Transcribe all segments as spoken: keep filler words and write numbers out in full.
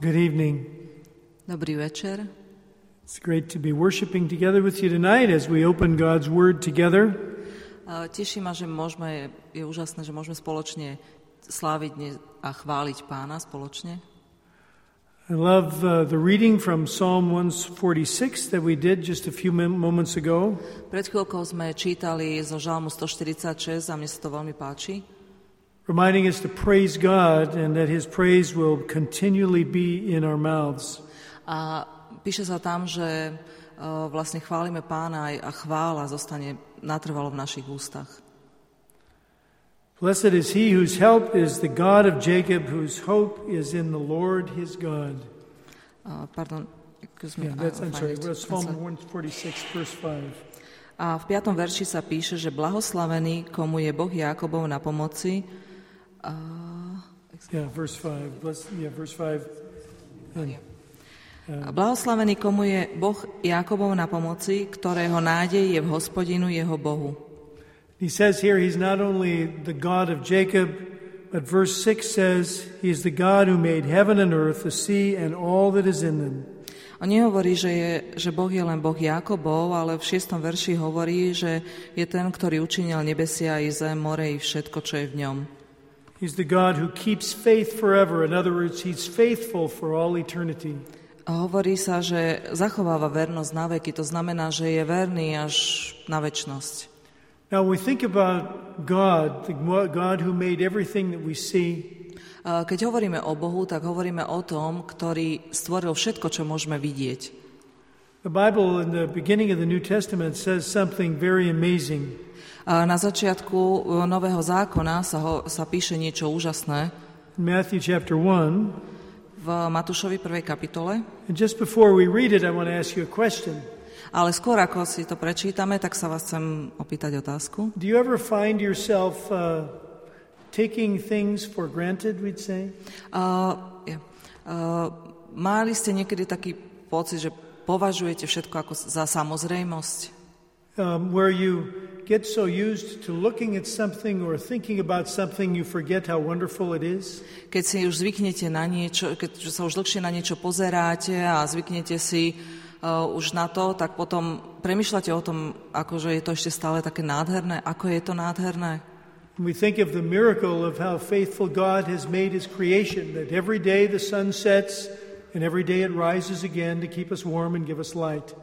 Good evening. Dobrý večer. It's great to be worshiping together with you tonight as we open God's Word together. Teší ma, že môžeme, je úžasné, že môžeme spoločne sláviť a chváliť Pána spoločne. I love uh, the reading from Psalm one forty-six that we did just a few moments ago. Pred chvíľkou sme čítali zo Žalmu sto štyridsaťšesť a mne sa to veľmi páči. Reminding us to praise God and that His praise will continually be in our mouths. A píše sa tam, že uh, vlastne chválime Pána aj a chvála zostane natrvalo v našich ústach. Blessed is he whose help is the God of Jacob, whose hope is in the Lord his God. Uh, pardon, excuse me. Yeah, that's, I'm sorry, it. Psalm one forty-six, verse five. A v piatom verši sa píše, že blahoslavený, komu je Boh Jákobov na pomoci. Uh, yeah, verse five. Bless, yeah, verse five. And, uh, blahoslavený, komu je Boh Jákobov na pomoci, ktorého nádej je v Hospodinu jeho Bohu. He says here he's not only the God of Jacob, but verse six says he is the God who made heaven and earth, the sea and all that is in them. On nehovorí, že, je, že Boh je len Boh Jákobov, ale v šiestom verši hovorí, že je ten, ktorý učinil nebesia i zem, more i všetko, čo je v ňom. He's the God who keeps faith forever. In other words, he's faithful for all eternity. A hovorí sa, že zachováva vernosť na veky, to znamená, že je verný až na večnosť. Now we think about God, the God who made everything that we see. Keď hovoríme o Bohu, tak hovoríme o tom, ktorý stvoril všetko, čo môžeme vidieť. The Bible in the beginning of the New Testament says something very amazing. Na začiatku Nového zákona sa, ho, sa píše niečo úžasné. Matthew chapter one. V Matúšovi prvej kapitole. And just before we read it, I want to ask you a question. Ale skôr ako si to prečítame, tak sa vás chcem opýtať otázku. Do you ever find yourself uh, taking things for granted, we'd say? Uh, yeah. uh, mali ste niekedy taký pocit, že považujete všetko ako za samozrejmosť? Um, where you get so used to looking at something or thinking about something, you forget how wonderful it is? Keď si už zvyknete na niečo, keď sa už dlhšie na niečo pozeráte a zvyknete si uh, už na to, tak potom premýšľate o tom, ako že je to ešte stále také nádherné. Ako je to nádherné? We think of the miracle of how faithful God has made His creation, that every day the sun sets and every day it rises again to keep us warm and give us light.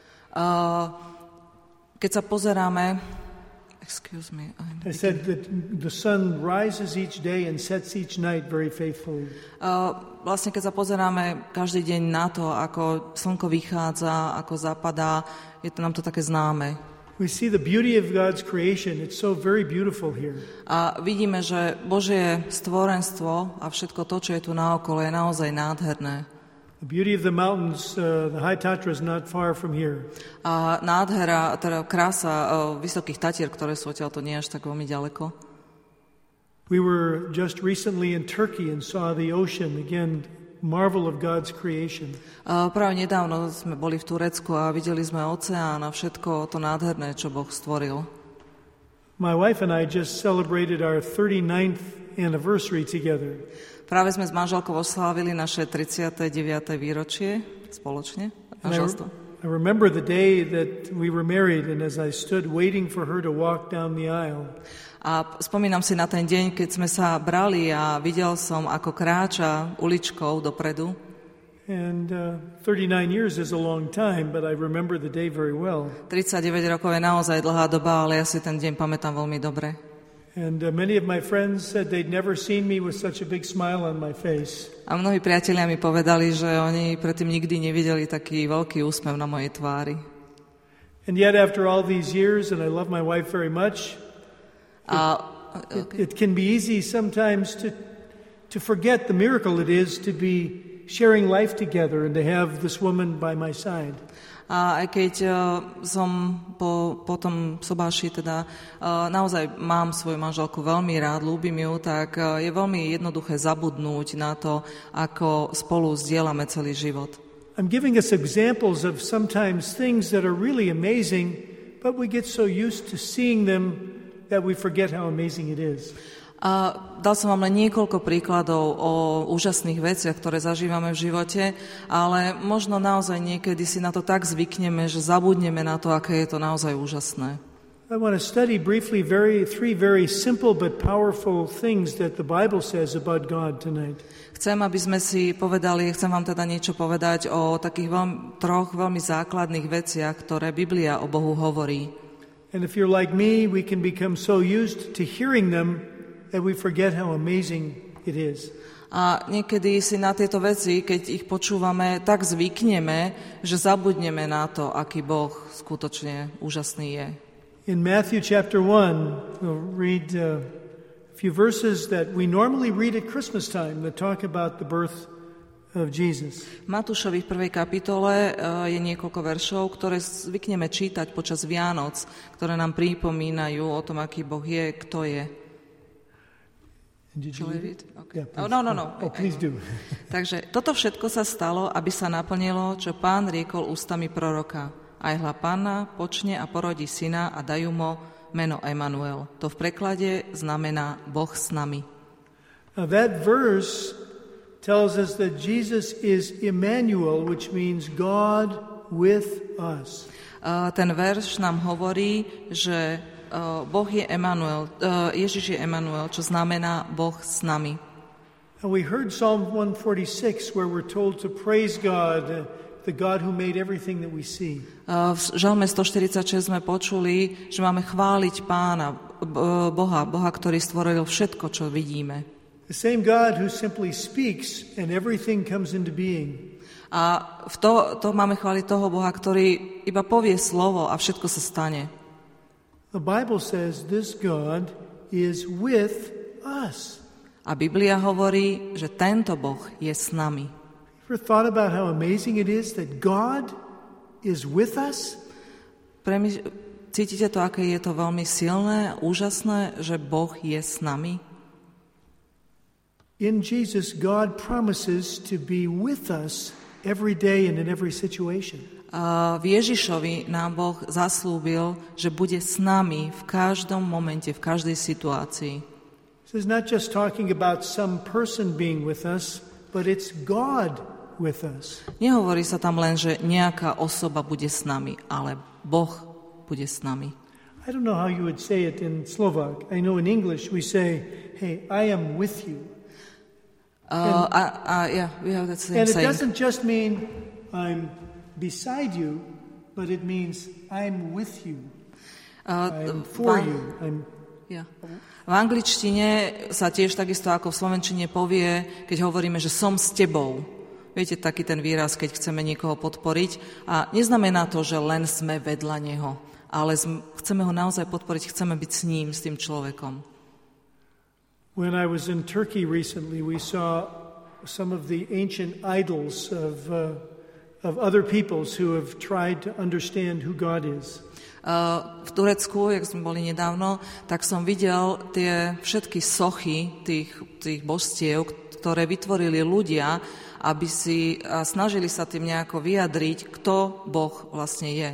Uh, Keď sa pozeráme, excuse me, I said that the sun rises each day and sets each night very faithfully. Uh, vlastne keď sa pozeráme každý deň na to, ako slnko vychádza, ako zapadá, je to nám to také známe. We see the beauty of God's creation. It's so very beautiful here. A vidíme, že Božie stvorenstvo a všetko to, čo je tu naokolo, je naozaj nádherné. The beauty of the mountains, uh, the high Tatra is not far from here. A nádhera, teda krása uh, vysokých Tatier, ktoré sú odtiaľ, to nie až tak veľmi ďaleko. We were just recently in Turkey and saw the ocean, again, marvel of God's creation. Uh, práve nedávno sme boli v Turecku a videli sme oceán a všetko to nádherné, čo Boh stvoril. My wife and I just celebrated our thirty-ninth anniversary together. Práve sme s manželkou oslávili naše tridsiate deviate výročie spoločne. I, I remember the day that we were married and as I stood waiting for her to walk down the aisle. A spomínam si na ten deň, keď sme sa brali a videl som, ako kráča uličkou dopredu. And uh, thirty-nine years is a long time, but I remember the day very well. tridsaťdeväť rokov je naozaj dlhá doba, ale ja si ten deň pamätám veľmi dobre. And uh, many of my friends said they'd never seen me with such a big smile on my face. A mnohí priatelia mi povedali, že oni predtým nikdy nevideli taký veľký úsmev na mojej tvári. And yet after all these years, and I love my wife very much, a, it, okay. it, it can be easy sometimes to to forget the miracle it is to be sharing life together and to have this woman by my side. A aj keď uh, som po, po tom sobáši, teda uh, naozaj mám svoju manželku veľmi rád, ľúbim ju, tak uh, je veľmi jednoduché zabudnúť na to, ako spolu zdieľame celý život. I'm giving us examples of sometimes things that are really amazing, but we get so used to seeing them that we forget how amazing it is. A dal som vám len niekoľko príkladov o úžasných veciach, ktoré zažívame v živote, ale možno naozaj niekedy si na to tak zvykneme, že zabudneme na to, aké je to naozaj úžasné. I want to study briefly very, three very simple but powerful things that the Bible says about God tonight. Chcem, aby sme si povedali, chcem vám teda niečo povedať o takých veľmi, troch veľmi základných veciach, ktoré Biblia o Bohu hovorí. And if you're like me, we can become so used to hearing them that we forget how amazing it is. A niekedy si na tieto veci, keď ich počúvame, tak zvykneme, že zabudneme na to, aký Boh skutočne úžasný je. In Matthew chapter one, we'll read uh, a few verses that we normally read at Christmas time that talk about the birth of Jesus. Matúšovi v prvej kapitole uh, je niekoľko veršov, ktoré zvykneme čítať počas Vianoc, ktoré nám pripomínajú o tom, aký Boh je, kto je. Did you read it? Okay. Yeah, oh, no, no, no. Oh, please do. Takže toto všetko sa stalo, aby sa naplnilo, čo Pán riekol ústami proroka. Aj hľa Panna počne a porodí syna a dajú mu meno Emanuel. To v preklade znamená Boh s nami. Now that verse tells us that Jesus is Emmanuel, which means God with us. Uh, ten verš nám hovorí, že uh, Boh je Emanuel, uh, Ježiš je Emanuel, čo znamená Boh s nami. And we heard Psalm one forty-six where we're told to praise God, uh, the God who made everything that we see. Uh, v Žalme stoštyridsaťšesť sme počuli, že máme chváliť Pána, Boha, Boha, ktorý stvoril všetko, čo vidíme. The same God who simply speaks and everything comes into being. A v to, to máme chváliť toho Boha, ktorý iba povie slovo a všetko sa stane. The Bible says this God is with us. A Biblia hovorí, že tento Boh je s nami. Ever thought about how amazing it is that God is with us? Premyš- Cítite to, aké je to veľmi silné, úžasné, že Boh je s nami? In Jesus, God promises to be with us every day and in every situation. A v Ježišovi nám Boh zaslúbil, že bude s nami v každom momente, v každej situácii. This is not just talking about some person being with us, but it's God with us. Nehovorí sa tam len, že nejaká osoba bude s nami, ale Boh bude s nami. I don't know how you would say it in Slovak. I know in English we say, hey, I am with you. Uh, and, uh, uh, yeah, we have that same and it saying. doesn't just mean I'm beside you, but it means I'm with you. Uh, I'm for va- you. I'm... Yeah. V angličtine sa tiež takisto ako v slovenčine povie, keď hovoríme, že som s tebou. Viete, taký ten výraz, keď chceme niekoho podporiť. A neznamená to, že len sme vedľa neho, ale chceme ho naozaj podporiť, chceme byť s ním, s tým človekom. When I was in Turkey recently, we saw some of the ancient idols of, uh, of other peoples who have tried to understand who God is. Uh, v Turecku, jak sme boli nedávno, tak som videl tie všetky sochy tých, tých božstiev, ktoré vytvorili ľudia, aby si uh, snažili sa tým nejako vyjadriť, kto Boh vlastne je.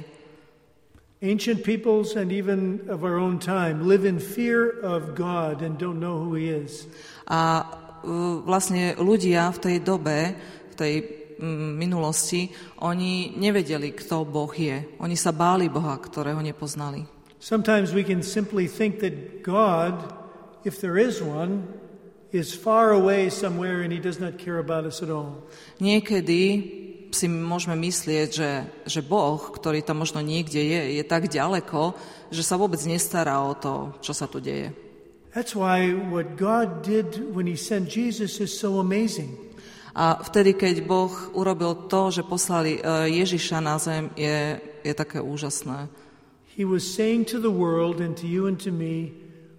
Ancient peoples and even of our own time live in fear of God and don't know who He is. A uh, vlastne ľudia v tej dobe, v tej minulosti, oni nevedeli, kto Boh je. Oni sa báli Boha, ktorého nepoznali. Sometimes we can simply think that God, if there is one, is far away somewhere and He does not care about us at all. Niekedy si môžeme myslieť, že, že Boh, ktorý tam možno niekde je, je tak ďaleko, že sa vôbec nestará o to, čo sa tu deje. That's why what God did when He sent Jesus is so amazing. A vtedy, keď Boh urobil to, že poslali Ježiša na zem, je, je také úžasné. He was saying to the world and to you and to me,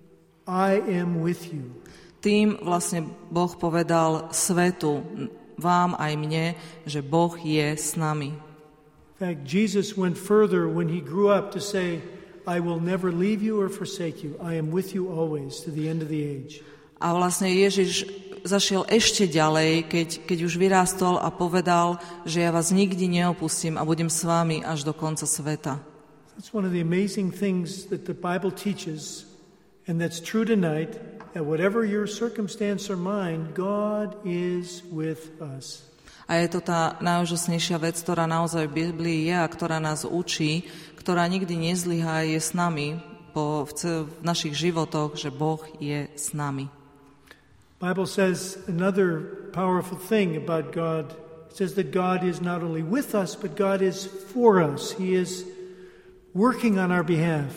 I am with you. Tým vlastne Boh povedal svetu, vám aj mne, že Boh je s nami. In fact, Jesus went further when He grew up to say, I will never leave you or forsake you. I am with you always to the end of the age. A vlastne Ježiš zašiel ešte ďalej, keď, keď už vyrástol a povedal, že ja vás nikdy neopustím a budem s vámi až do konca sveta. That's one of the amazing things that the Bible teaches, and that's true tonight, that whatever your circumstance or mine, God is with us. A je to tá najúžasnejšia vec, ktorá naozaj v Biblii je a ktorá nás učí, ktorá nikdy nezlyhá, je s nami po, v, v našich životoch, že Boh je s nami. Bible says another powerful thing about God. It says that God is not only with us, but God is for us. He is working on our behalf.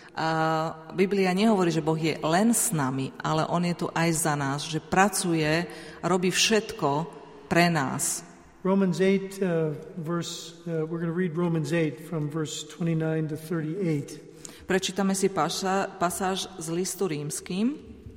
A Biblia nehovorí, že Boh je len s nami, ale On je tu aj za nás, že pracuje, robí všetko pre nás. Romans eight, uh, verse, uh, we're going to read Romans eight from verse twenty-nine to thirty-eight. Prečítame si paša, pasáž z listu rímským.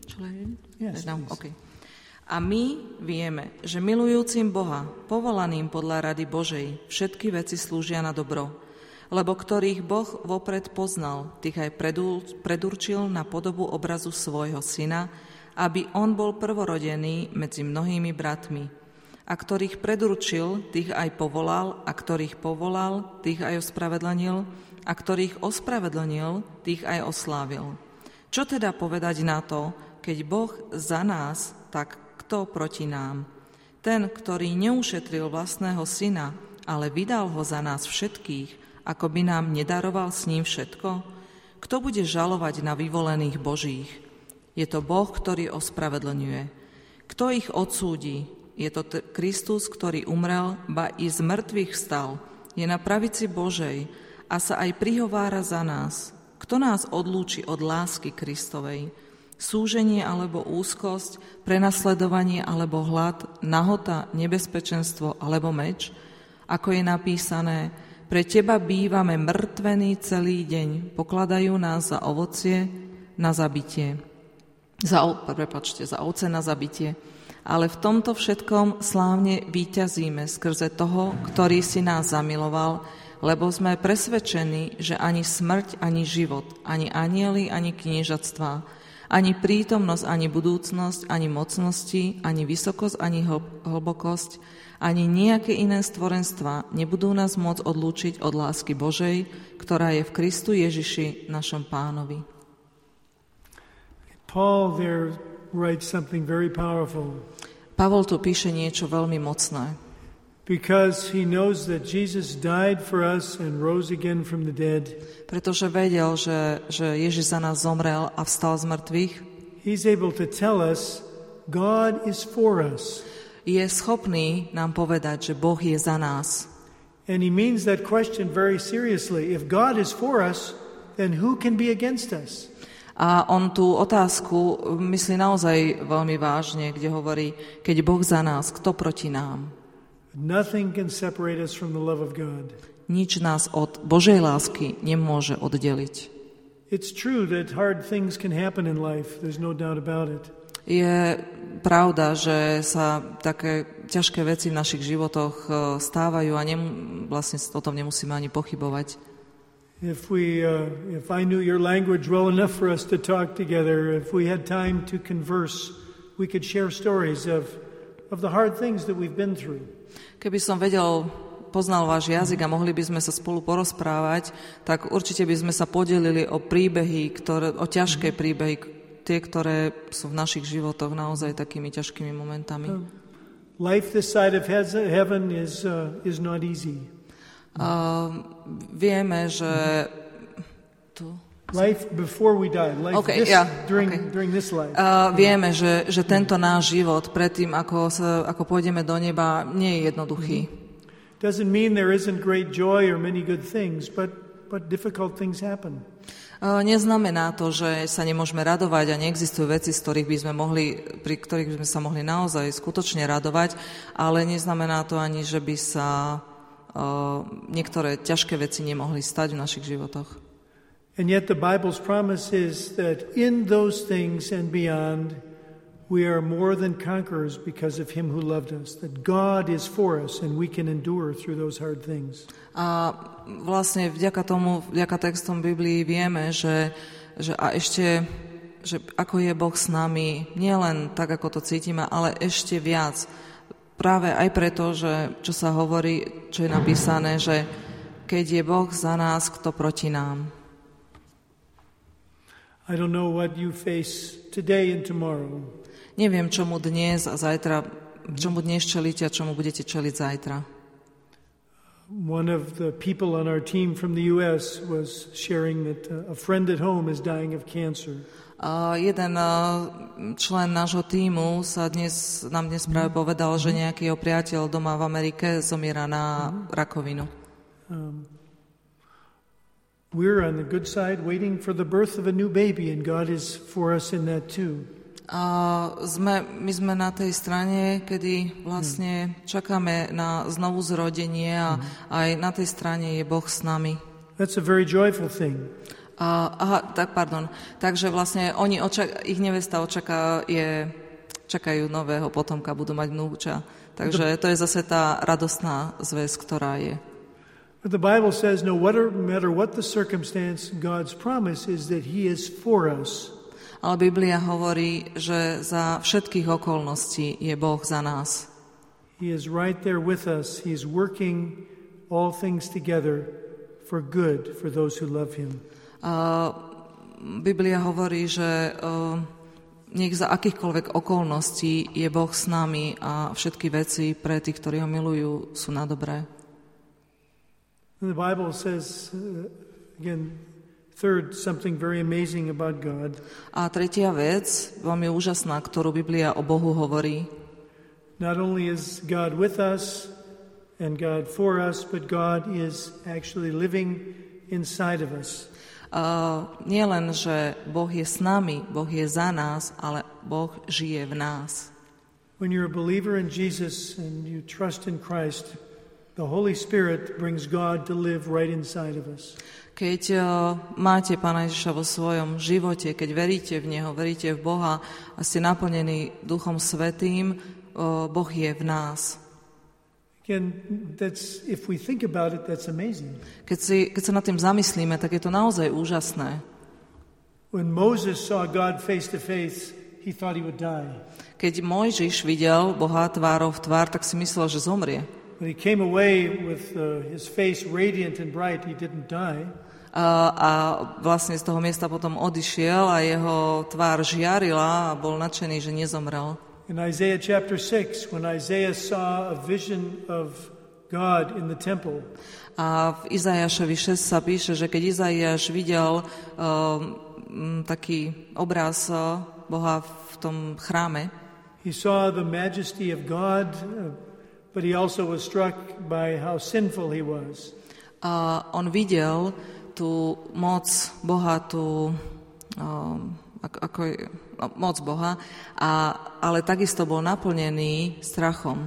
Yes, no, okay. A my vieme, že milujúcim Boha, povolaným podľa rady Božej, všetky veci slúžia na dobro, lebo ktorých Boh vopred poznal, tých aj predurčil na podobu obrazu svojho syna, aby on bol prvorodený medzi mnohými bratmi. A ktorých predurčil, tých aj povolal, a ktorých povolal, tých aj ospravedlnil, a ktorých ospravedlnil, tých aj oslávil. Čo teda povedať na to, keď Boh za nás, tak kto proti nám? Ten, ktorý neušetril vlastného syna, ale vydal ho za nás všetkých, ako by nám nedaroval s ním všetko? Kto bude žalovať na vyvolených Božích? Je to Boh, ktorý ospravedlňuje. Kto ich odsúdi? Je to t- Kristus, ktorý umrel, ba i z mŕtvych vstal. Je na pravici Božej a sa aj prihovára za nás. Kto nás odlúči od lásky Kristovej? Súženie alebo úzkosť, prenasledovanie alebo hlad, nahota, nebezpečenstvo alebo meč? Ako je napísané, pre teba bývame mŕtvení celý deň, pokladajú nás za ovocie na zabitie. Za, prepáčte, za ovce na zabitie. Ale v tomto všetkom slávne víťazíme skrze toho, ktorý si nás zamiloval, lebo sme presvedčení, že ani smrť, ani život, ani anjeli, ani kniežatstvá, ani prítomnosť, ani budúcnosť, ani mocnosti, ani vysokosť, ani hlbokosť, ani nejaké iné stvorenstva nebudú nás môcť odlúčiť od lásky Božej, ktorá je v Kristu Ježiši, našom Pánovi. Paul there writes something very powerful. Pavol tu píše niečo veľmi mocné. Because he knows that Jesus died for us and rose again from the dead. Pretože vedel, že, že Ježiš za nás zomrel a vstal z mŕtvych. He's able to tell us God is for us. Je schopný nám povedať, že Boh je za nás. And he means that question very seriously. If God is for us, then who can be against us? A on tú otázku myslí naozaj veľmi vážne, kde hovorí, keď Boh za nás, kto proti nám? Nothing can separate us from the love of God. Nič nás od Božej lásky nemôže oddeliť. It's true that hard things can happen in life. There's no doubt about it. Je pravda, že sa také ťažké veci v našich životoch stávajú a nem, vlastne o tom nemusíme ani pochybovať. If we, uh, if I knew your language well enough for us to talk together, if we had time to converse, we could share stories of, of the hard things that we've been through. Keby som vedel, poznal váš jazyk a mohli by sme sa spolu porozprávať, tak určite by sme sa podelili o príbehy, ktoré, o ťažké príbehy, tie, ktoré sú v našich životoch naozaj takými ťažkými momentami. Uh, life this side of heaven is, uh, is not easy. Uh, vieme, že tu... Life before we die, life okay, this, yeah, during, okay. during this life. Uh, vieme, že, že tento náš život predtým, ako, sa, ako pôjdeme do neba, nie je jednoduchý. Mm-hmm. Doesn't mean there isn't great joy or many good things, but, but difficult things happen. Uh, neznamená to, že sa nemôžeme radovať a neexistujú veci, z ktorých by sme mohli, pri ktorých by sme sa mohli naozaj skutočne radovať, ale neznamená to ani, že by sa uh, niektoré ťažké veci nemohli stať v našich životoch. And yet the Bible's promise is that in those things and beyond, we are more than conquerors because of Him who loved us. That God is for us and we can endure through those hard things. A vlastne vďaka tomu, vďaka textom Biblii vieme, že, že a ešte, že ako je Boh s nami, nie len tak, ako to cítime, ale ešte viac. Práve aj preto, že čo sa hovorí, čo je napísané, že keď je Boh za nás, kto proti nám. I don't know what you face today and tomorrow. Neviem, čomu dnes a zajtra, čomu dnes čelíte a čomu budete čeliť zajtra. One of the people on our team from the U S was sharing that a friend at home is dying of cancer. Uh, jeden uh, člen nášho tímu sa dnes, nám dnes práve povedal, že nejaký jeho priateľ doma v Amerike zomiera na rakovinu. Um, we're on the good side waiting for the birth of a new baby, and God is for us in that too. A sme, my sme na tej strane, kedy vlastne čakáme na znovu zrodenie a aj na tej strane je Boh s nami. That's a very joyful thing. A, aha, tak pardon. Takže vlastne oni očak- ich nevesta očaká, je, čakajú nového potomka, budú mať vnúča. Takže to je zase tá radostná zväzť, ktorá je. But the Bible says, no matter what the circumstance, God's promise is that He is for us. Ale Biblia hovorí, že za všetkých okolností je Boh za nás. He is right there with us. He is working all things together for good for those who love Him. Uh, Biblia hovorí, že uh, nech za akýchkoľvek okolností je Boh s nami a všetky veci pre tých, ktorí ho milujú, sú na dobré. And the Bible says, uh, again, third, something very amazing about God. A tretia vec, veľmi úžasná, ktorú Biblia o Bohu hovorí. Not only is God with us and God for us, but God is actually living inside of us. Uh, nie len, že Boh je s nami, Boh je za nás, ale Boh žije v nás. When you're a believer in Jesus and you trust in Christ, the Holy Spirit brings God to live right inside of us. Keď uh, máte Pána Ježiša vo svojom živote, keď veríte v Neho, veríte v Boha a ste naplnení Duchom Svätým, uh, Boh je v nás. Again, that's, if we think about it, that's amazing. Keď, si, keď sa nad tým zamyslíme, tak je to naozaj úžasné. When Moses saw God face to face, he thought he would die. Keď Mojžiš videl Boha tvárou v tvár, tak si myslel, že zomrie. When he came away with uh, his face radiant and bright, he didn't die. A, a vlastne z toho miesta potom odišiel a jeho tvár žiarila a bol nadšený, že nezomrel. In Isaiah chapter six, when Isaiah saw a vision of God in the temple, a v Izaiášovi šesť sa píše, že keď Izaiáš videl um, taký obraz uh, Boha v tom chráme, he saw the majesty of God, uh, but he also was struck by how sinful he was. a on videl tú moc Boha, tú um, ako, ako je, no, moc Boha, a, ale takisto bol naplnený strachom.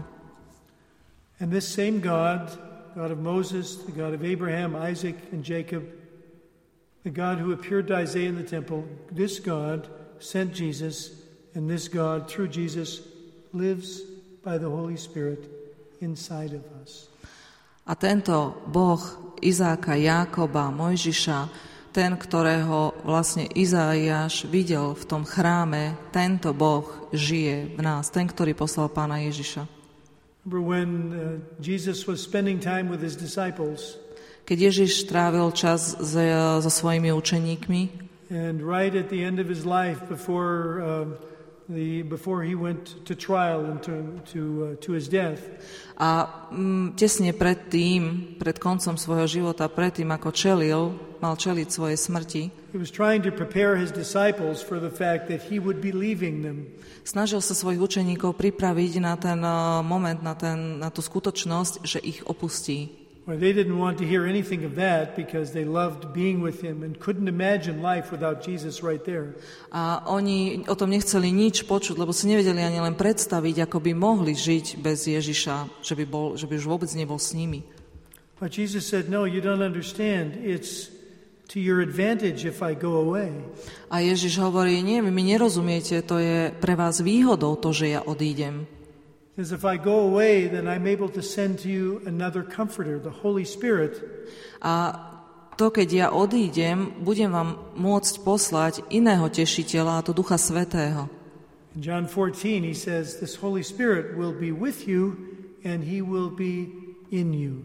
And this same God, God of Moses, the God of Abraham, Isaac, and Jacob, the God who appeared to Isaiah in the temple, this God sent Jesus, and this God, through Jesus, lives by the Holy Spirit inside of us. A tento Boh Izáka, Jákoba, Mojžiša, ten, ktorého vlastne Izaiáš videl v tom chráme, tento Boh žije v nás, ten, ktorý poslal Pána Ježiša. Remember when uh, Jesus was spending time with his disciples, keď Ježiš trávil čas so, so svojimi učeníkmi, and right at the end of his life, before uh, the before he went to trial and to to uh, to his death, a mm, tesne pred tým, pred koncom svojho života, pred tým, ako čelil, mal čeliť svojej smrti, he was trying to prepare his disciples for the fact that he would be leaving them. snažil sa svojich učeníkov pripraviť na ten uh, moment, na, ten, na tú skutočnosť, že ich opustí. Well, they didn't want to hear anything of that because they loved being with him and couldn't imagine life without Jesus right there. A oni o tom nechceli nič počuť, lebo si nevedeli ani len predstaviť, ako by mohli žiť bez Ježiša, že by, bol, že by už vôbec nebol s nimi. But Jesus said, no, you don't understand. It's to your advantage if I go away. A Ježiš hovorí, nie, vy mi nerozumiete, to je pre vás výhodou to, že ja odídem. Because if I go away, then I'm able to send to you another comforter, the Holy Spirit. A to, keď ja odídem, budem vám môcť poslať iného tešiteľa, a to Ducha Svätého. In John fourteen, he says, this Holy Spirit will be with you and he will be in you.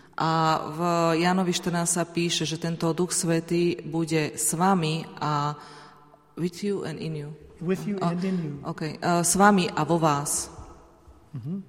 A v Jánovi štrnásť sa píše, že tento Duch Svätý bude s vami a With you and in you. With you oh, and in you. Okay. Uh, s vami a vo vás. Mm-hmm.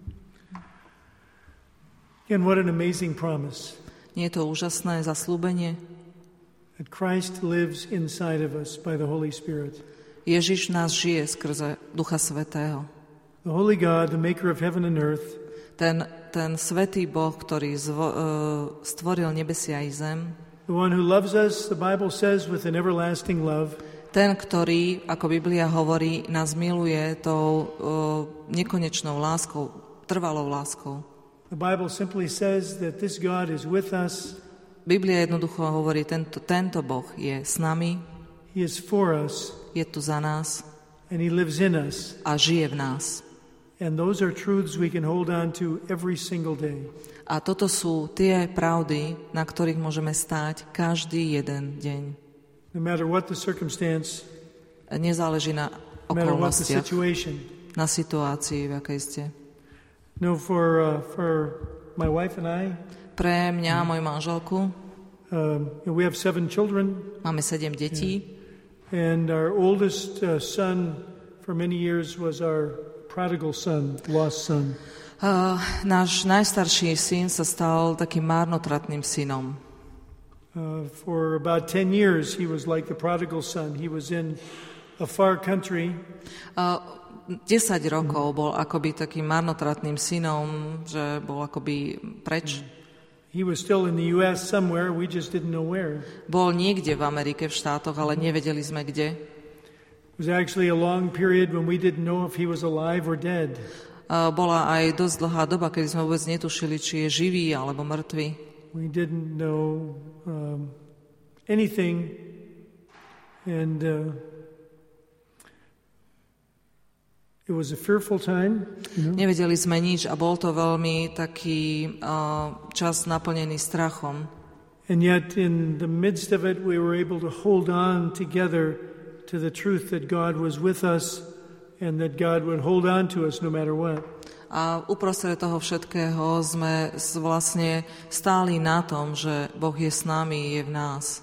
And what an amazing promise. Nie je to úžasné zasľúbenie? That Christ lives inside of us by the Holy Spirit. Ježiš nás žije skrze Ducha Svätého. The Holy God, the maker of heaven and earth. Ten, ten svätý Boh, ktorý zvo, uh, stvoril nebesia i zem. The one who loves us, the Bible says, with an everlasting love. Ten, ktorý, ako Biblia hovorí, nás miluje tou uh, nekonečnou láskou, trvalou láskou. The Bible simply says that this God is with us. Biblia jednoducho hovorí, tento, tento Boh je s nami. He is for us. Je tu za nás. And he lives in us. A žije v nás. And those are truths we can hold on to every single day. A toto sú tie pravdy, na ktorých môžeme stáť každý jeden deň. No matter what the circumstance, nezáleží na okolnostiach, na situácii, v akej ste. No, for, uh, for my wife and I, pre mňa a moju manželku, um, we have seven children. Máme sedem detí. Yeah. And our oldest uh, son for many years was our prodigal son, lost son. Uh, náš najstarší syn sa stal takým márnotratným synom. Uh, for about ten years he was like the prodigal son. He was in a far country. Uh, desať rokov bol akoby takým marnotratným synom, že bol akoby preč. He was still in the U S somewhere, we just didn't know where. Bol niekde v Amerike, v štátoch, ale nevedeli sme kde. It was actually a long period when we didn't know if he was alive or dead. Uh, bola aj dosť dlhá doba, kedy sme vôbec netušili, či je živý alebo mŕtvý. We didn't know um, anything, and uh, it was a fearful time. You know? Nevedeli sme nič a bol to veľmi taký uh, čas naplnený strachom. And yet in the midst of it we were able to hold on together to the truth that God was with us and that God would hold on to us no matter what. A uprostred toho všetkého sme vlastne stáli na tom, že Boh je s nami, je v nás.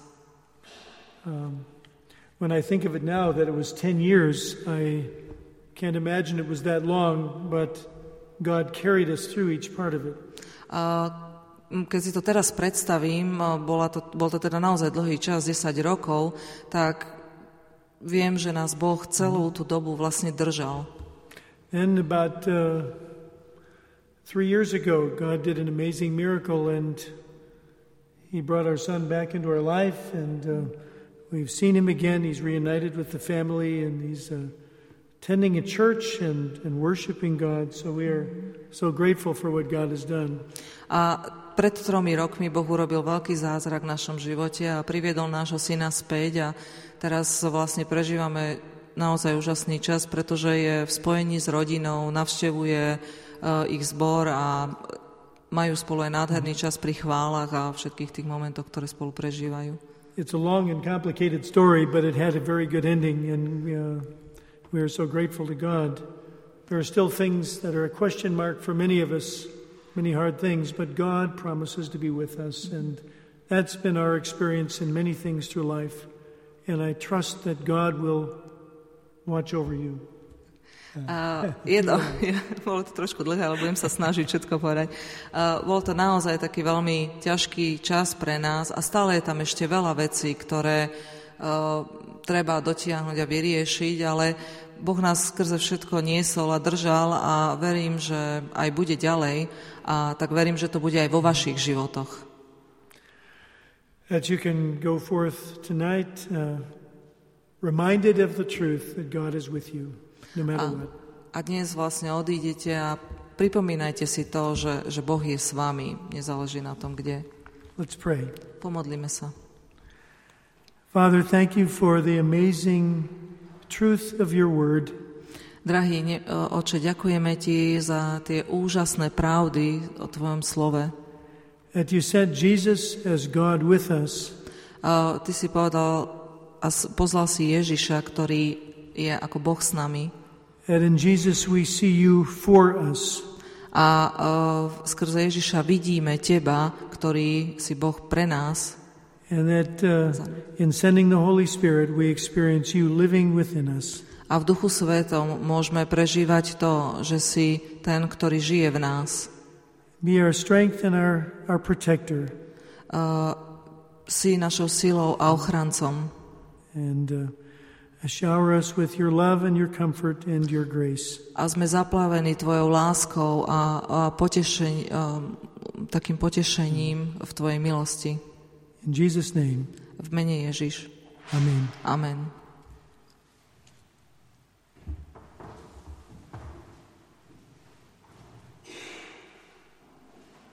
Um, when I think of it now that it was ten years, I can't imagine it was that long, but God carried us through each part of it. A keď si to teraz predstavím, bola to, bol to teda naozaj dlhý čas, desať rokov, tak viem, že nás Boh celú tú dobu vlastne držal. And about uh, three years ago, God did an amazing miracle, and He brought our son back into our life, and uh, we've seen him again. He's reunited with the family, and he's uh, attending a church and, and worshiping God. So we are so grateful for what God has done. A pred tromi rokmi Boh urobil veľký zázrak v našom živote a priviedol nášho syna späť a teraz vlastne prežívame naozaj úžasný čas, pretože je v spojení s rodinou, navštevuje uh, ich zbor a majú spolu aj nádherný čas pri chválach a všetkých tých momentoch, ktoré spolu prežívajú. It's a long and complicated story, but it had a very good ending, and uh, we are so grateful to God. There are still things that are a question mark for many of us, many hard things, but God promises to be with us, and that's been our experience in many things through life, and I trust that God will watch over you. Uh, je to, bolo to trošku dlhé, ale budem sa snažiť všetko povedať. Uh, bol to naozaj taký veľmi ťažký čas pre nás a stále je tam ešte veľa vecí, ktoré uh, treba dotiahnuť a vyriešiť, ale Boh nás skrze všetko niesol a držal a verím, že aj bude ďalej a tak verím, že to bude aj vo vašich životoch. That you can go forth tonight uh, reminded of the truth that God is with you. No matter what. A, a dnes vlastne odídete a pripomínajte si to, že, že Boh je s vami, nezáleží na tom, kde. Let's pray. Pomodlíme sa. Father, thank you for the amazing truth of your word. Drahý ne, Oče, ďakujeme ti za tie úžasné pravdy o tvojom slove. That you sent Jesus as God with us. A ty si povedal a poslal si Ježiša, ktorý je ako Boh s nami. And in Jesus we see you for us. A uh, skrze Ježiša vidíme teba, ktorý si Boh pre nás. And that uh, in sending the Holy Spirit, we experience you living within us. A v Duchu Svetom môžeme prežívať to, že si ten, ktorý žije v nás. Be our strength and our, our protector. Uh, si našou silou a ochrancom. And uh, shower us with your love and your comfort and your grace. A sme zaplavení tvojou láskou a, a potešen, uh, takým potešením v tvojej milosti. In Jesus' name. V mene Ježiš. Amen. Amen.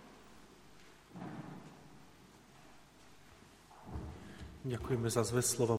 Ďakujeme za zväz slova